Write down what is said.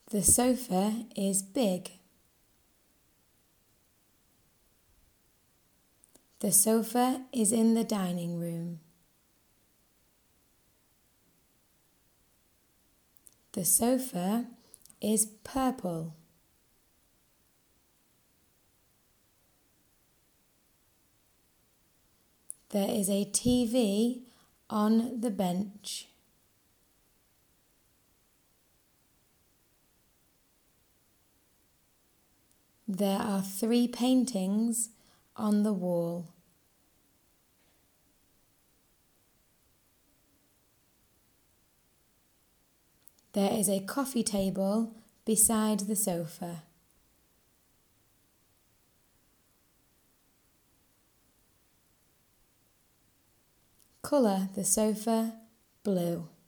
The sofa is big. The sofa is in the dining room. The sofa is purple. There is a TV on the bench. There are 3 paintings on the wall. There is a coffee table beside the sofa. Colour the sofa blue.